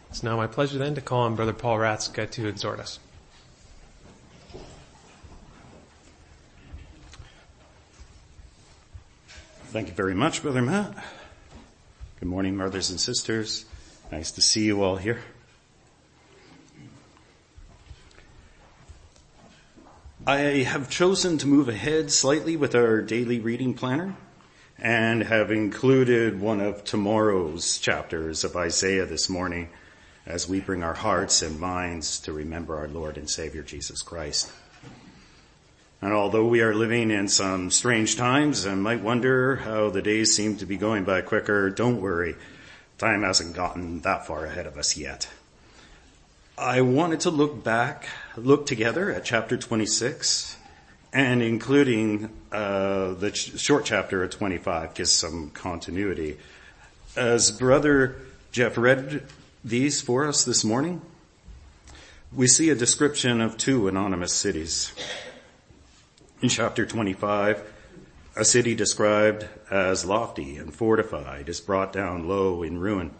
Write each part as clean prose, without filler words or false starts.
It's now my pleasure then to call on Brother Paul Ratzka to exhort us. Thank you very much, Brother Matt. Good morning, brothers and sisters. Nice to see you all here. I have chosen to move ahead slightly with our daily reading planner and have included one of tomorrow's chapters of Isaiah this morning as we bring our hearts and minds to remember our Lord and Savior Jesus Christ. And although we are living in some strange times and might wonder how the days seem to be going by quicker, don't worry. Time hasn't gotten that far ahead of us yet. I wanted to look together at chapter 26 and including the short chapter of 25, gives some continuity. As Brother Jeff read these for us this morning, we see a description of two anonymous cities. In chapter 25, a city described as lofty and fortified is brought down low in ruin.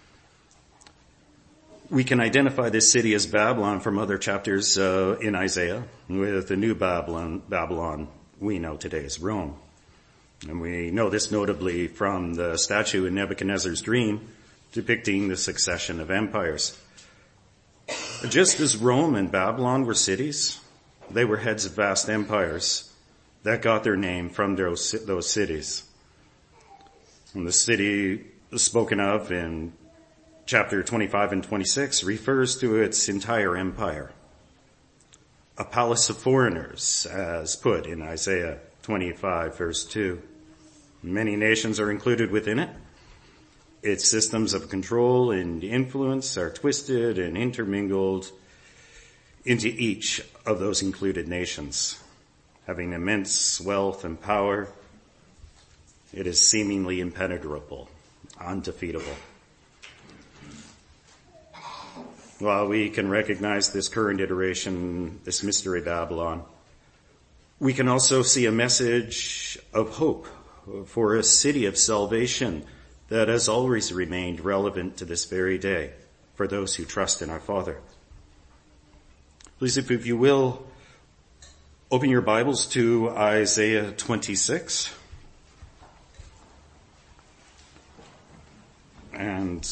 We can identify this city as Babylon from other chapters in Isaiah, with the new Babylon we know today as Rome. And we know this notably from the statue in Nebuchadnezzar's dream depicting the succession of empires. Just as Rome and Babylon were cities, they were heads of vast empires that got their name from those cities. And the city spoken of in chapter 25 and 26 refers to its entire empire. A palace of foreigners, as put in Isaiah 25 verse 2. Many nations are included within it. Its systems of control and influence are twisted and intermingled into each of those included nations. Having immense wealth and power, it is seemingly impenetrable, undefeatable. While we can recognize this current iteration, this mystery Babylon, we can also see a message of hope for a city of salvation that has always remained relevant to this very day for those who trust in our Father. Please, if you will, open your Bibles to Isaiah 26. And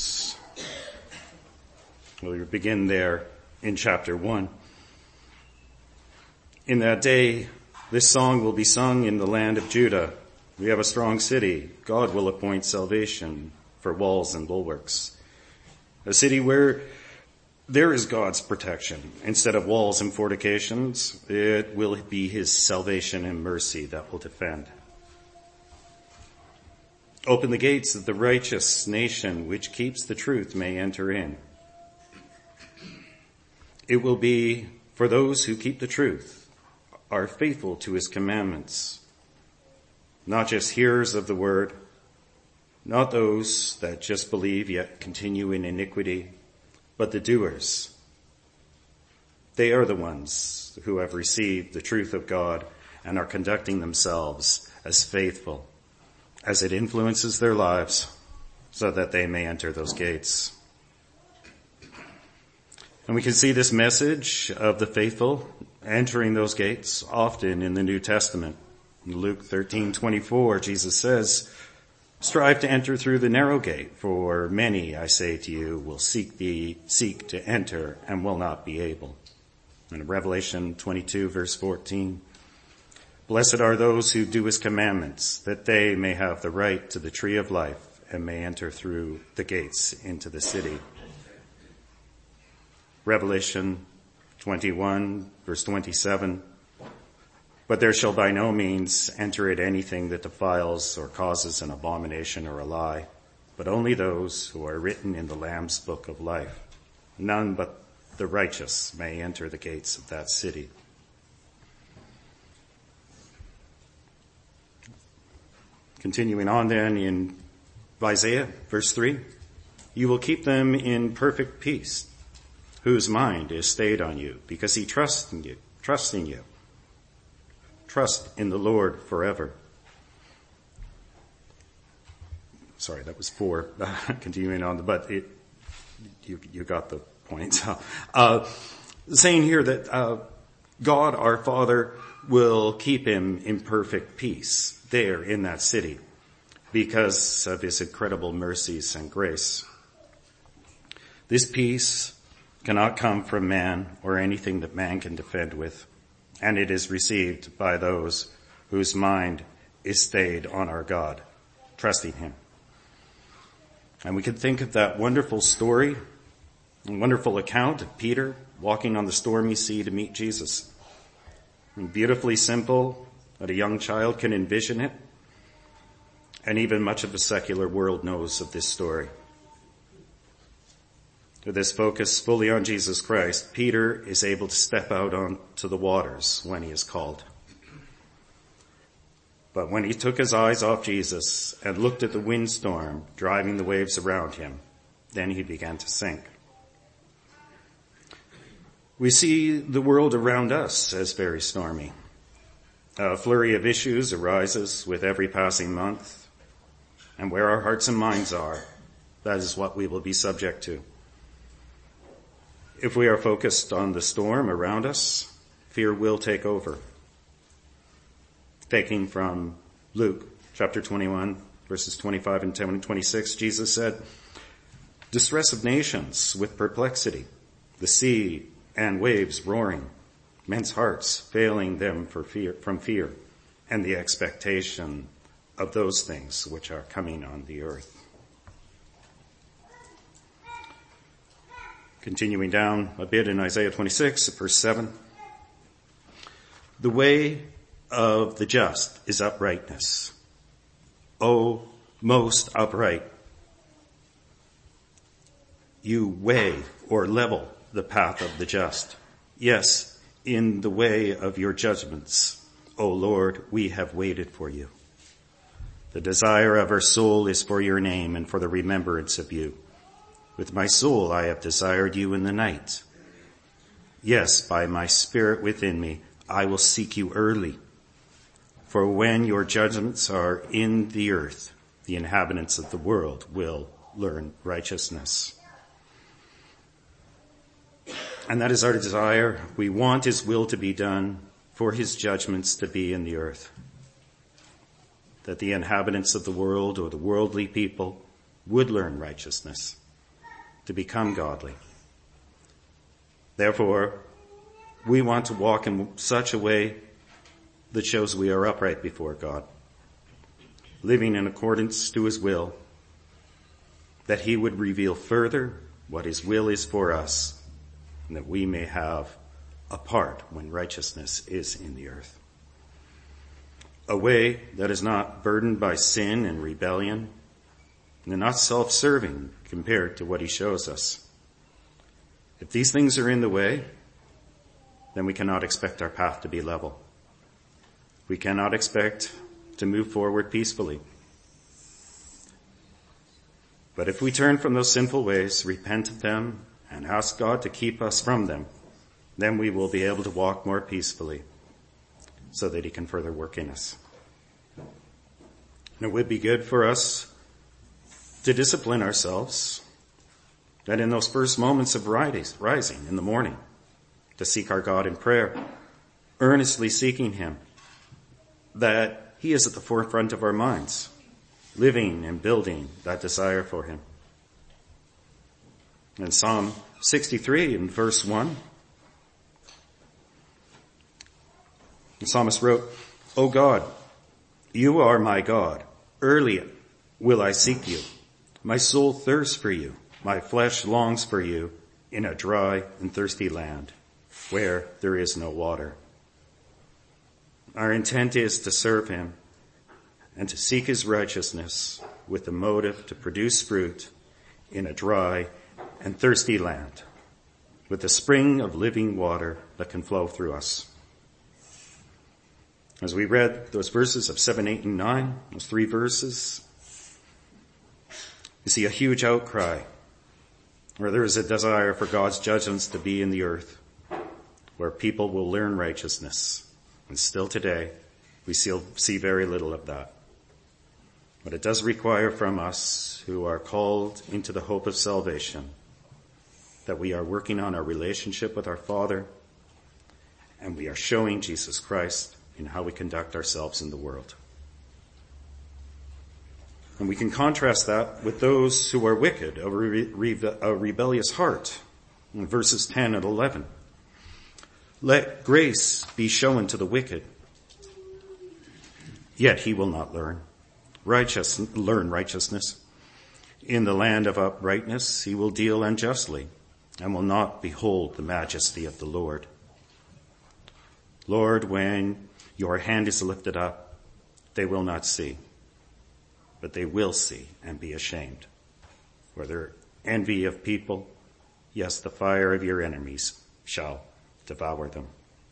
we'll begin there in chapter 1. In that day, this song will be sung in the land of Judah. We have a strong city. God will appoint salvation for walls and bulwarks. A city where there is God's protection. Instead of walls and fortifications, it will be his salvation and mercy that will defend. Open the gates that the righteous nation which keeps the truth may enter in. It will be for those who keep the truth, are faithful to his commandments, not just hearers of the word, not those that just believe yet continue in iniquity, but the doers. They are the ones who have received the truth of God and are conducting themselves as faithful as it influences their lives so that they may enter those gates. And we can see this message of the faithful entering those gates often in the New Testament. In Luke 13:24, Jesus says, "Strive to enter through the narrow gate, for many, I say to you, will seek to enter and will not be able." And in Revelation 22 verse 14, "Blessed are those who do his commandments, that they may have the right to the tree of life and may enter through the gates into the city." Revelation 21 verse 27, "But there shall by no means enter it anything that defiles or causes an abomination or a lie, but only those who are written in the Lamb's book of life. None but the righteous may enter the gates of that city." Continuing on then in Isaiah, verse 3, "You will keep them in perfect peace, whose mind is stayed on you, because he trusts in you. Trust in the Lord forever." Sorry, that was 4. Continuing on, but you got the point. Saying here that God, our Father, will keep him in perfect peace there in that city because of his incredible mercies and grace. This peace cannot come from man or anything that man can defend with, and it is received by those whose mind is stayed on our God, trusting him. And we can think of that wonderful story, a wonderful account of Peter walking on the stormy sea to meet Jesus. And beautifully simple, that a young child can envision it. And even much of the secular world knows of this story. With this focus fully on Jesus Christ, Peter is able to step out onto the waters when he is called. But when he took his eyes off Jesus and looked at the windstorm driving the waves around him, then he began to sink. We see the world around us as very stormy. A flurry of issues arises with every passing month, and where our hearts and minds are, that is what we will be subject to. If we are focused on the storm around us, fear will take over. Taking from Luke chapter 21, verses 25 and 26, Jesus said, "Distress of nations with perplexity, the sea and waves roaring, men's hearts failing them from fear, and the expectation of those things which are coming on the earth." Continuing down a bit in Isaiah 26, verse 7. "The way of the just is uprightness. O most upright, you weigh or level the path of the just. Yes, in the way of your judgments, O Lord, we have waited for you. The desire of our soul is for your name and for the remembrance of you. With my soul I have desired you in the night. Yes, by my spirit within me, I will seek you early. For when your judgments are in the earth, the inhabitants of the world will learn righteousness." And that is our desire. We want his will to be done, for his judgments to be in the earth. That the inhabitants of the world, or the worldly people, would learn righteousness, to become godly. Therefore, we want to walk in such a way that shows we are upright before God, living in accordance to his will, that he would reveal further what his will is for us, and that we may have a part when righteousness is in the earth. A way that is not burdened by sin and rebellion, and not self-serving compared to what he shows us. If these things are in the way, then we cannot expect our path to be level. We cannot expect to move forward peacefully. But if we turn from those sinful ways, repent of them, and ask God to keep us from them, then we will be able to walk more peacefully so that he can further work in us. And it would be good for us to discipline ourselves, that in those first moments of rising in the morning, to seek our God in prayer, earnestly seeking him, that he is at the forefront of our minds, living and building that desire for him. In Psalm 63 in verse 1, the psalmist wrote, "O God, you are my God. Early will I seek you. My soul thirsts for you. My flesh longs for you in a dry and thirsty land where there is no water." Our intent is to serve him and to seek his righteousness with the motive to produce fruit in a dry and thirsty land with the spring of living water that can flow through us. As we read those verses of 7, 8, and 9, those three verses, you see a huge outcry where there is a desire for God's judgments to be in the earth, where people will learn righteousness. And still today, we see very little of that. But it does require from us who are called into the hope of salvation that we are working on our relationship with our Father, and we are showing Jesus Christ in how we conduct ourselves in the world. And we can contrast that with those who are wicked, a rebellious heart, in verses 10 and 11. Let grace be shown to the wicked, yet he will not learn righteousness. In the land of uprightness he will deal unjustly, and will not behold the majesty of the Lord. Lord, when your hand is lifted up, they will not see, but they will see and be ashamed. For their envy of people, yes, the fire of your enemies shall devour them.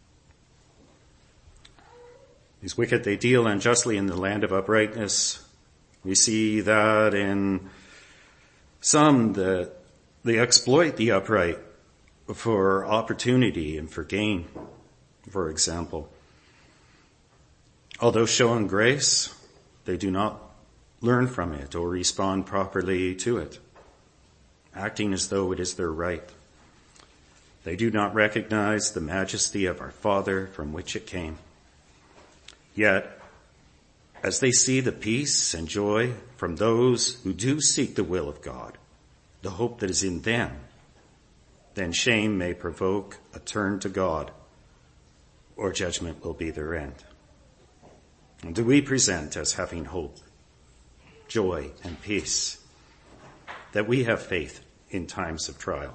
These wicked, they deal unjustly in the land of uprightness. We see that in some that they exploit the upright for opportunity and for gain, for example. Although showing grace, they do not learn from it or respond properly to it, acting as though it is their right. They do not recognize the majesty of our Father from which it came. Yet, as they see the peace and joy from those who do seek the will of God, the hope that is in them, then shame may provoke a turn to God, or judgment will be their end. And do we present as having hope, joy, and peace, that we have faith in times of trial?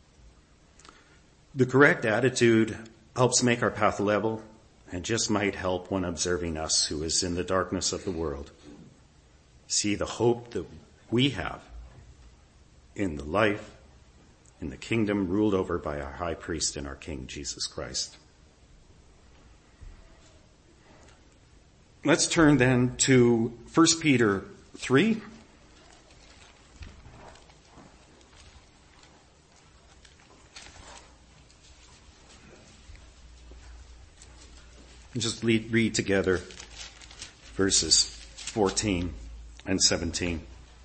The correct attitude helps make our path level, and just might help one observing us who is in the darkness of the world see the hope that we have in the life, in the kingdom ruled over by our high priest and our King, Jesus Christ. Let's turn then to 1 Peter 3. Just read together verses 14 and 17.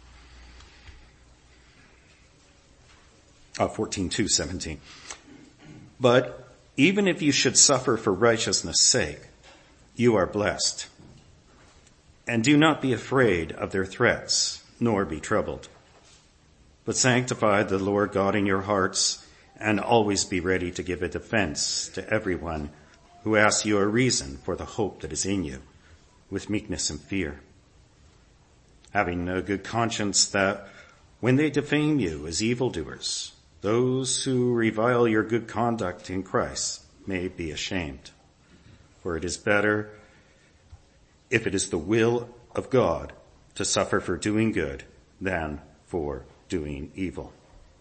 14 to 17. But even if you should suffer for righteousness' sake, you are blessed. And do not be afraid of their threats, nor be troubled. But sanctify the Lord God in your hearts, and always be ready to give a defense to everyone who asks you a reason for the hope that is in you, with meekness and fear, having a good conscience that when they defame you as evildoers, those who revile your good conduct in Christ may be ashamed. For it is better, if it is the will of God, to suffer for doing good than for doing evil.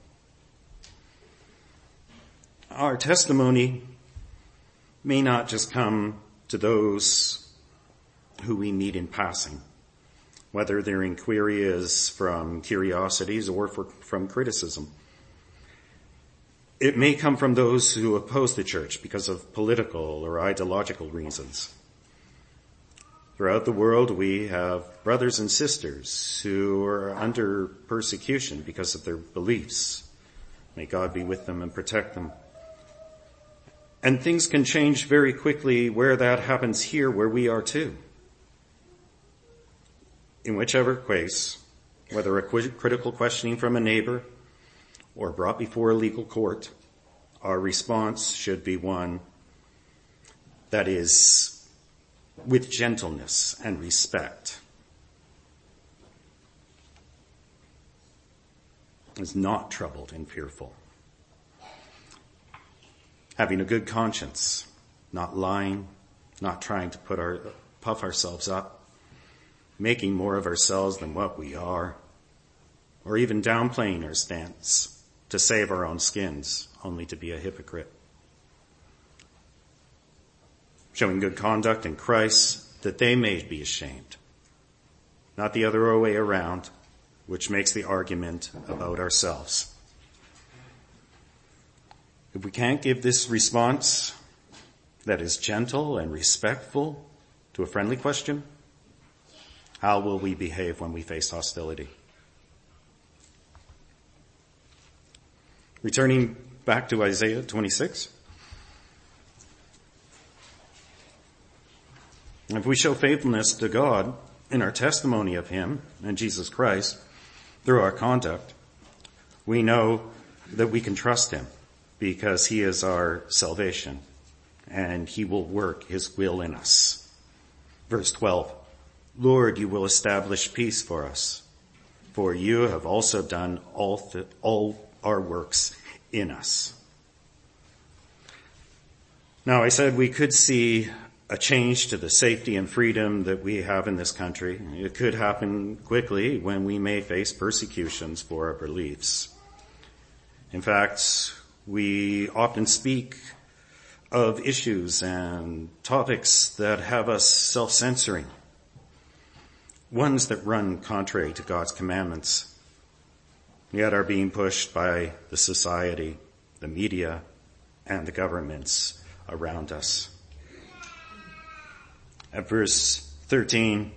Our testimony may not just come to those who we meet in passing, whether their inquiry is from curiosities or from criticism. It may come from those who oppose the church because of political or ideological reasons. Throughout the world, we have brothers and sisters who are under persecution because of their beliefs. May God be with them and protect them. And things can change very quickly where that happens here, where we are too. In whichever case, whether a critical questioning from a neighbor or brought before a legal court, our response should be one that is with gentleness and respect. Is not troubled and fearful. Having a good conscience, not lying, not trying to puff ourselves up, making more of ourselves than what we are, or even downplaying our stance to save our own skins, only to be a hypocrite. Showing good conduct in Christ, that they may be ashamed, not the other way around, which makes the argument about ourselves. If we can't give this response that is gentle and respectful to a friendly question, how will we behave when we face hostility? Returning back to Isaiah 26. If we show faithfulness to God in our testimony of him and Jesus Christ through our conduct, we know that we can trust him because he is our salvation and he will work his will in us. Verse 12, Lord, you will establish peace for us, for you have also done all our works in us. Now, I said we could see a change to the safety and freedom that we have in this country. It could happen quickly when we may face persecutions for our beliefs. In fact, we often speak of issues and topics that have us self-censoring, ones that run contrary to God's commandments, yet are being pushed by the society, the media, and the governments around us. At verse 13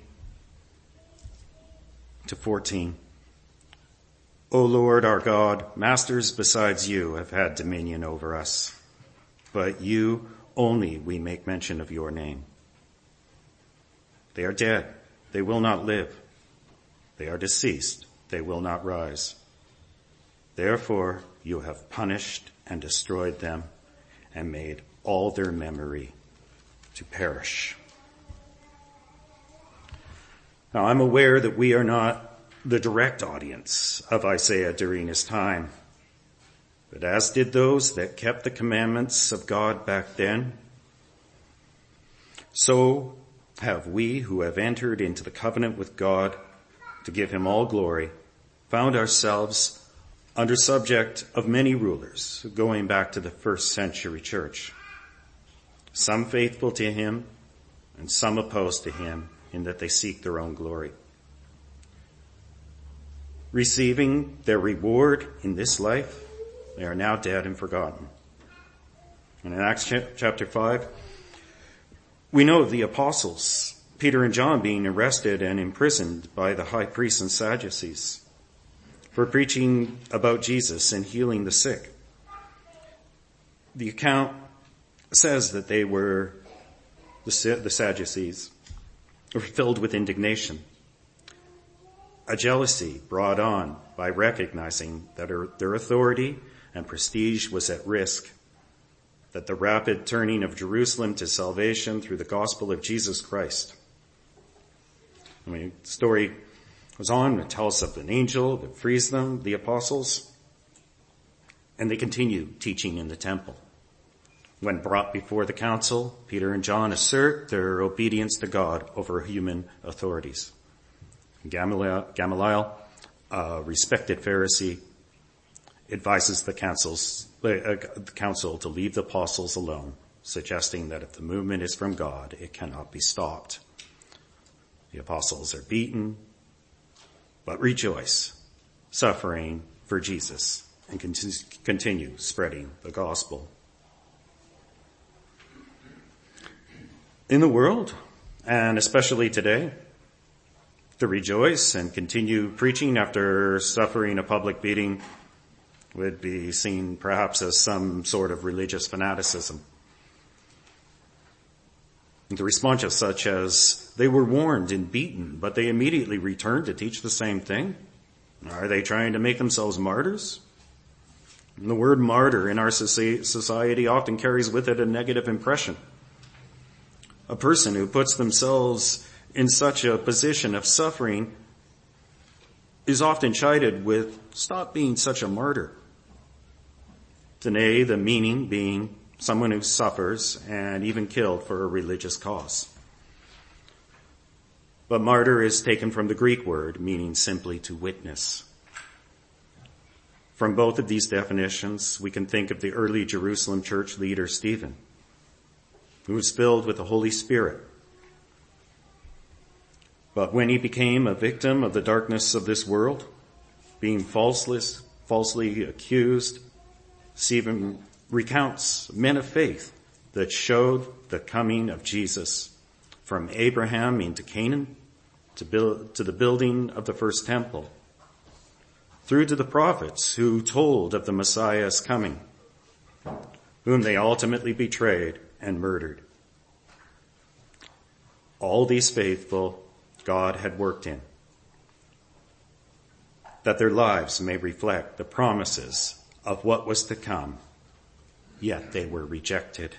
to 14, O Lord our God, masters besides you have had dominion over us, but you only we make mention of your name. They are dead, they will not live. They are deceased, they will not rise. Therefore you have punished and destroyed them and made all their memory to perish. Now, I'm aware that we are not the direct audience of Isaiah during his time, but as did those that kept the commandments of God back then, so have we who have entered into the covenant with God to give him all glory, found ourselves under subject of many rulers going back to the first century church, some faithful to him and some opposed to him, in that they seek their own glory. Receiving their reward in this life, they are now dead and forgotten. And in Acts chapter 5, we know of the apostles, Peter and John, being arrested and imprisoned by the high priests and Sadducees for preaching about Jesus and healing the sick. The account says that they were, the Sadducees, were filled with indignation, a jealousy brought on by recognizing that their authority and prestige was at risk, that the rapid turning of Jerusalem to salvation through the gospel of Jesus Christ. The story goes on and tells of an angel that frees them, the apostles, and they continue teaching in the temple. When brought before the council, Peter and John assert their obedience to God over human authorities. Gamaliel, a respected Pharisee, advises the council to leave the apostles alone, suggesting that if the movement is from God, it cannot be stopped. The apostles are beaten, but rejoice, suffering for Jesus, and continue spreading the gospel. In the world, and especially today, to rejoice and continue preaching after suffering a public beating would be seen perhaps as some sort of religious fanaticism. And the response is such as, they were warned and beaten, but they immediately returned to teach the same thing. Are they trying to make themselves martyrs? And the word martyr in our society often carries with it a negative impression. A person who puts themselves in such a position of suffering is often chided with, stop being such a martyr. Today, the meaning being someone who suffers and even killed for a religious cause. But martyr is taken from the Greek word meaning simply to witness. From both of these definitions, we can think of the early Jerusalem church leader Stephen, who was filled with the Holy Spirit. But when he became a victim of the darkness of this world, being falsely accused, Stephen recounts men of faith that showed the coming of Jesus from Abraham into Canaan to the building of the first temple, through to the prophets who told of the Messiah's coming, whom they ultimately betrayed and murdered. All these faithful God had worked in, that their lives may reflect the promises of what was to come, yet they were rejected.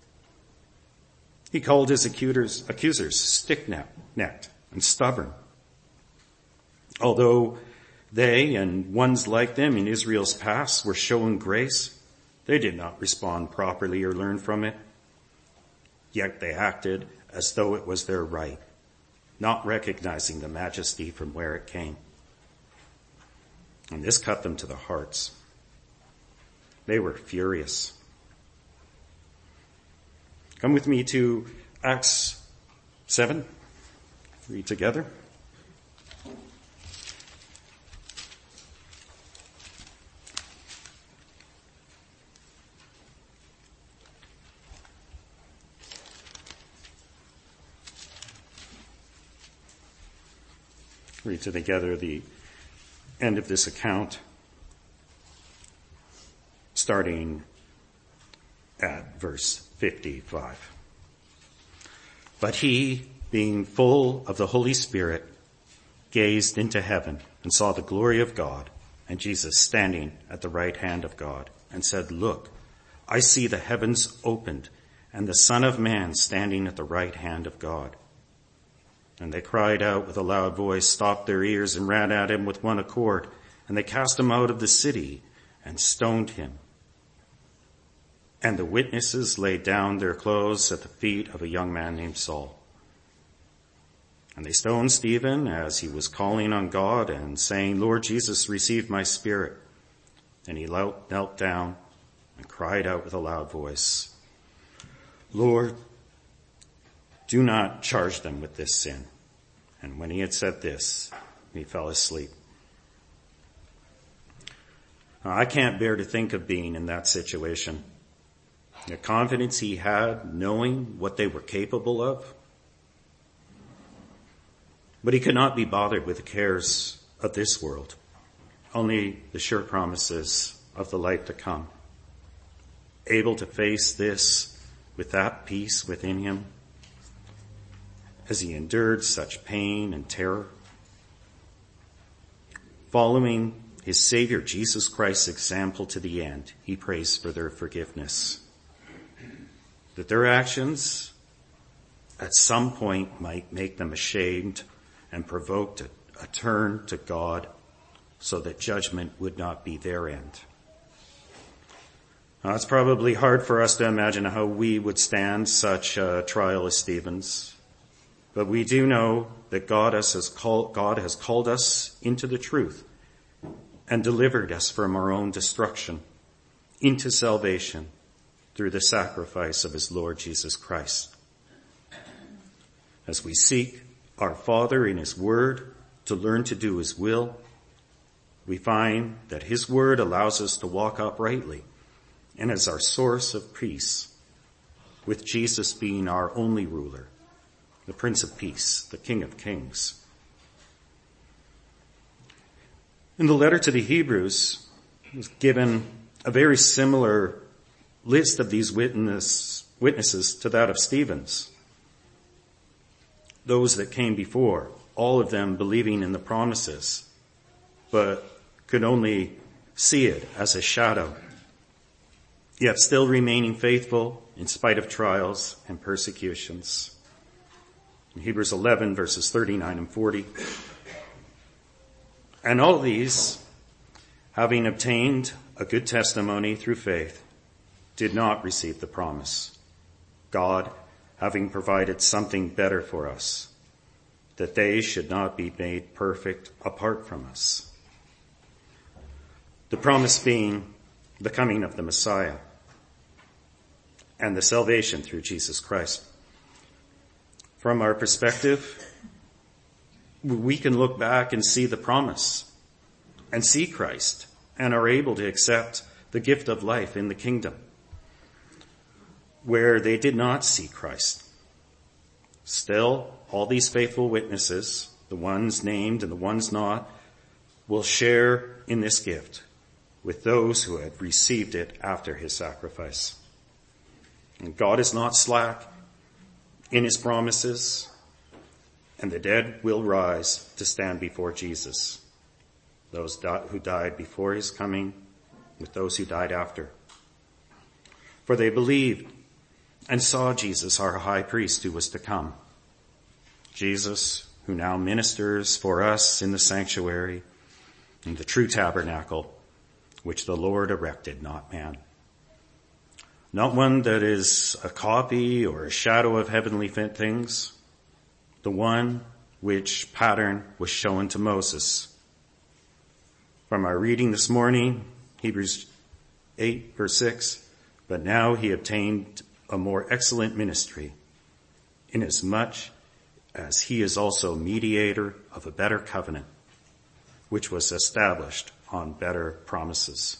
He called his accusers stiff-necked and stubborn. Although they and ones like them in Israel's past were shown grace, they did not respond properly or learn from it. Yet they acted as though it was their right, not recognizing the majesty from where it came. And this cut them to the hearts. They were furious. Come with me to Acts 7. Read together. Read together the end of this account, starting at verse 55. But he, being full of the Holy Spirit, gazed into heaven and saw the glory of God and Jesus standing at the right hand of God, and said, "Look, I see the heavens opened and the Son of Man standing at the right hand of God." And they cried out with a loud voice, stopped their ears, and ran at him with one accord. And they cast him out of the city and stoned him. And the witnesses laid down their clothes at the feet of a young man named Saul. And they stoned Stephen as he was calling on God and saying, "Lord Jesus, receive my spirit." And he knelt down and cried out with a loud voice, "Lord, do not charge them with this sin." And when he had said this, he fell asleep. I can't bear to think of being in that situation. The confidence he had, knowing what they were capable of. But he could not be bothered with the cares of this world, only the sure promises of the life to come. Able to face this with that peace within him, as he endured such pain and terror. Following his Savior Jesus Christ's example to the end, he prays for their forgiveness. That their actions at some point might make them ashamed and provoke a turn to God, so that judgment would not be their end. Now, it's probably hard for us to imagine how we would stand such a trial as Stephen's. But we do know that God has called us into the truth and delivered us from our own destruction into salvation through the sacrifice of his Lord Jesus Christ. As we seek our Father in his word to learn to do his will, we find that his word allows us to walk uprightly and is our source of peace, with Jesus being our only ruler, the Prince of Peace, the King of Kings. In the letter to the Hebrews, is given a very similar list of these witnesses to that of Stephen's. Those that came before, all of them believing in the promises, but could only see it as a shadow, yet still remaining faithful in spite of trials and persecutions. In Hebrews 11, verses 39 and 40. And all these, having obtained a good testimony through faith, did not receive the promise, God having provided something better for us, that they should not be made perfect apart from us. The promise being the coming of the Messiah and the salvation through Jesus Christ. From our perspective, we can look back and see the promise and see Christ and are able to accept the gift of life in the kingdom, where they did not see Christ. Still, all these faithful witnesses, the ones named and the ones not, will share in this gift with those who have received it after his sacrifice. And God is not slack in his promises, and the dead will rise to stand before Jesus, those who died before his coming with those who died after. For they believed and saw Jesus, our high priest, who was to come. Jesus, who now ministers for us in the sanctuary, in the true tabernacle, which the Lord erected, not man. Not one that is a copy or a shadow of heavenly things, the one which pattern was shown to Moses. From our reading this morning, Hebrews 8 verse 6, but now he obtained a more excellent ministry, inasmuch as he is also mediator of a better covenant, which was established on better promises.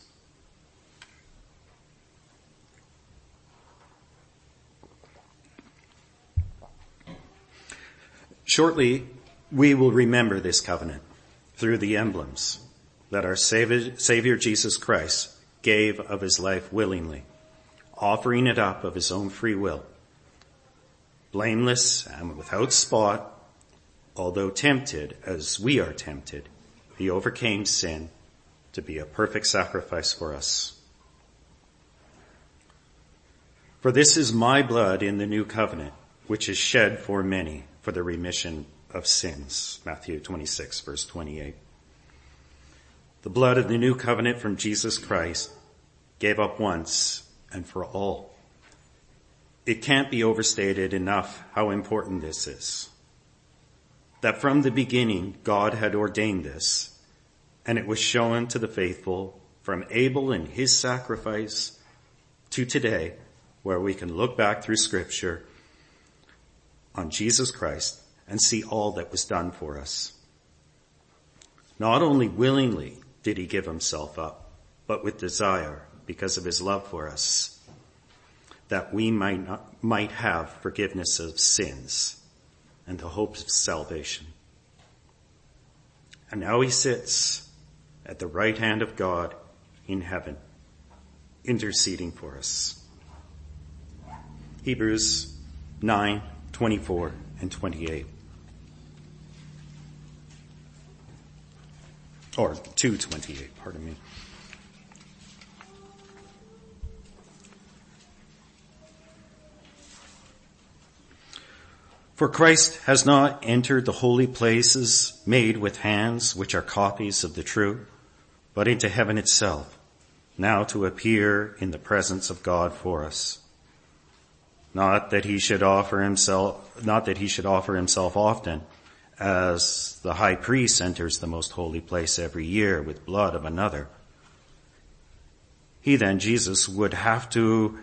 Shortly, we will remember this covenant through the emblems that our Savior Jesus Christ gave of his life willingly, offering it up of his own free will. Blameless and without spot, although tempted as we are tempted, he overcame sin to be a perfect sacrifice for us. For this is my blood in the new covenant, which is shed for many for the remission of sins. Matthew 26 verse 28. The blood of the new covenant from Jesus Christ gave up once and for all. It can't be overstated enough how important this is. That from the beginning, God had ordained this, and it was shown to the faithful from Abel and his sacrifice to today, where we can look back through Scripture on Jesus Christ and see all that was done for us. Not only willingly did he give himself up, but with desire because of his love for us, that we might have forgiveness of sins and the hope of salvation. And now he sits at the right hand of God in heaven, interceding for us. Hebrews 9:24 and 28. Or 2:28, pardon me. For Christ has not entered the holy places made with hands, which are copies of the true, but into heaven itself, now to appear in the presence of God for us. Not that he should offer himself often, as the high priest enters the most holy place every year with blood of another. He then, Jesus, would had to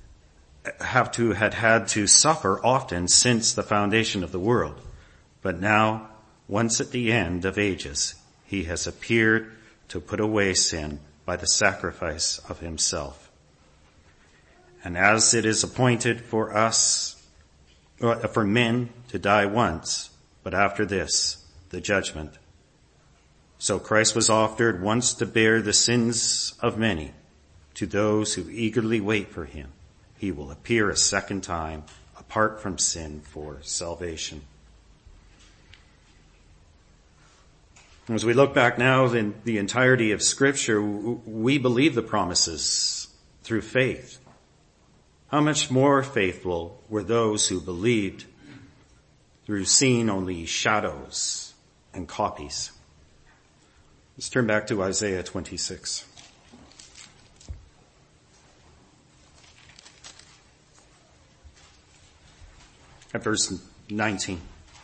suffer often since the foundation of the world. But now, once at the end of ages, he has appeared to put away sin by the sacrifice of himself. And as it is appointed for men to die once, but after this, the judgment. So Christ was offered once to bear the sins of many. To those who eagerly wait for him, he will appear a second time, apart from sin, for salvation. As we look back now in the entirety of Scripture, we believe the promises through faith. How much more faithful were those who believed through seeing only shadows and copies? Let's turn back to Isaiah 26. At verse 19.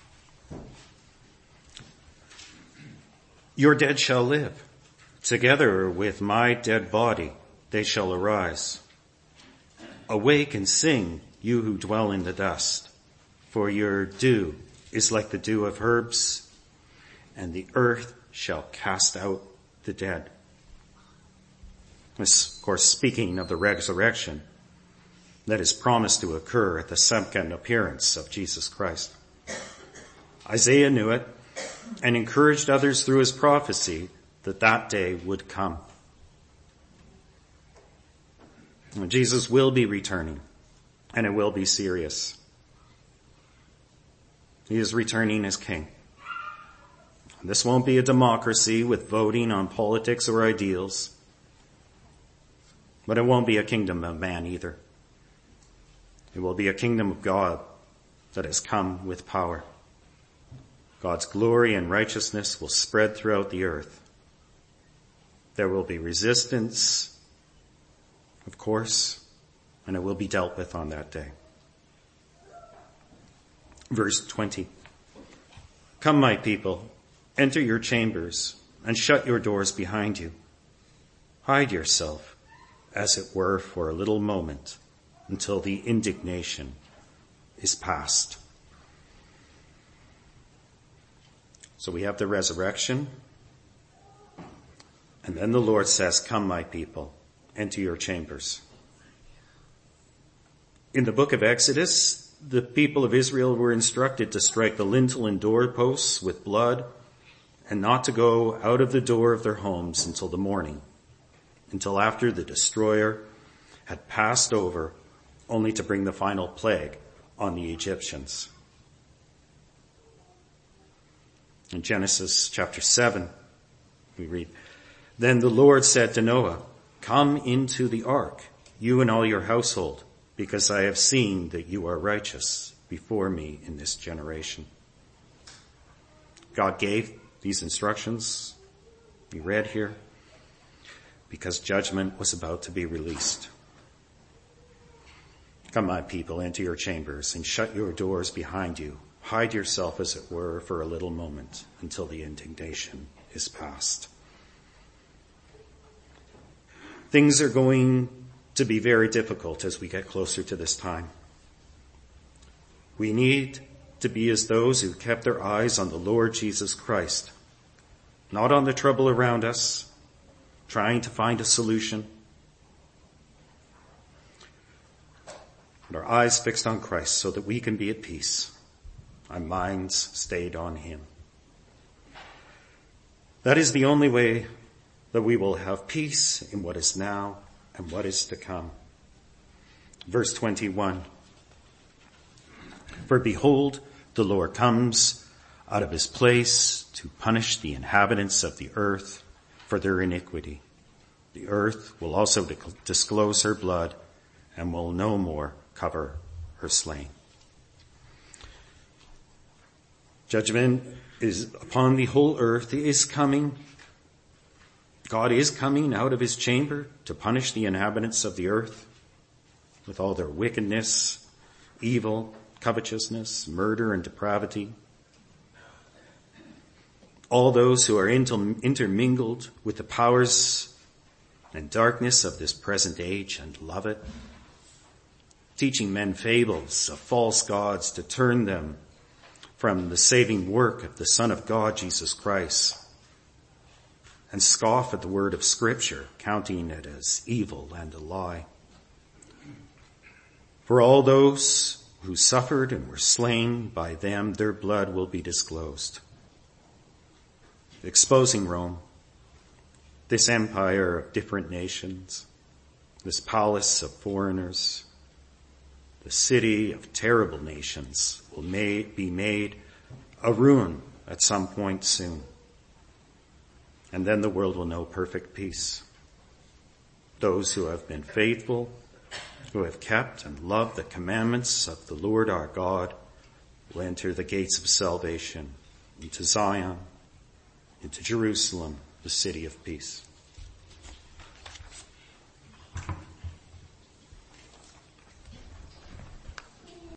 Your dead shall live. Together with my dead body they shall arise. Awake and sing, you who dwell in the dust, for your dew is like the dew of herbs, and the earth shall cast out the dead. This, of course, speaking of the resurrection that is promised to occur at the second appearance of Jesus Christ. Isaiah knew it and encouraged others through his prophecy that that day would come. And Jesus will be returning, and it will be serious. He is returning as king. This won't be a democracy with voting on politics or ideals, but it won't be a kingdom of man either. It will be a kingdom of God that has come with power. God's glory and righteousness will spread throughout the earth. There will be resistance, of course, and it will be dealt with on that day. Verse 20. Come, my people, enter your chambers and shut your doors behind you. Hide yourself, as it were, for a little moment until the indignation is past. So we have the resurrection. And then the Lord says, come, my people, enter your chambers. In the book of Exodus, the people of Israel were instructed to strike the lintel and doorposts with blood and not to go out of the door of their homes until the morning, until after the destroyer had passed over, only to bring the final plague on the Egyptians. In Genesis chapter 7, we read, Then the Lord said to Noah, Come into the ark, you and all your household, because I have seen that you are righteous before me in this generation. God gave these instructions, we read here, because judgment was about to be released. Come, my people, enter your chambers and shut your doors behind you. Hide yourself, as it were, for a little moment until the indignation is past. Things are going to be very difficult as we get closer to this time. We need to be as those who kept their eyes on the Lord Jesus Christ, not on the trouble around us, trying to find a solution, but our eyes fixed on Christ so that we can be at peace. Our minds stayed on him. That is the only way that we will have peace in what is now and what is to come. Verse 21. For behold, the Lord comes out of his place to punish the inhabitants of the earth for their iniquity. The earth will also disclose her blood and will no more cover her slain. Judgment is upon the whole earth, is coming. God is coming out of his chamber to punish the inhabitants of the earth with all their wickedness, evil, covetousness, murder, and depravity. All those who are intermingled with the powers and darkness of this present age and love it, teaching men fables of false gods to turn them from the saving work of the Son of God, Jesus Christ, and scoff at the word of Scripture, counting it as evil and a lie. For all those who suffered and were slain by them, their blood will be disclosed, exposing Rome, this empire of different nations, this palace of foreigners, the city of terrible nations will be made a ruin at some point soon. And then the world will know perfect peace. Those who have been faithful, who have kept and loved the commandments of the Lord our God, will enter the gates of salvation into Zion, into Jerusalem, the city of peace.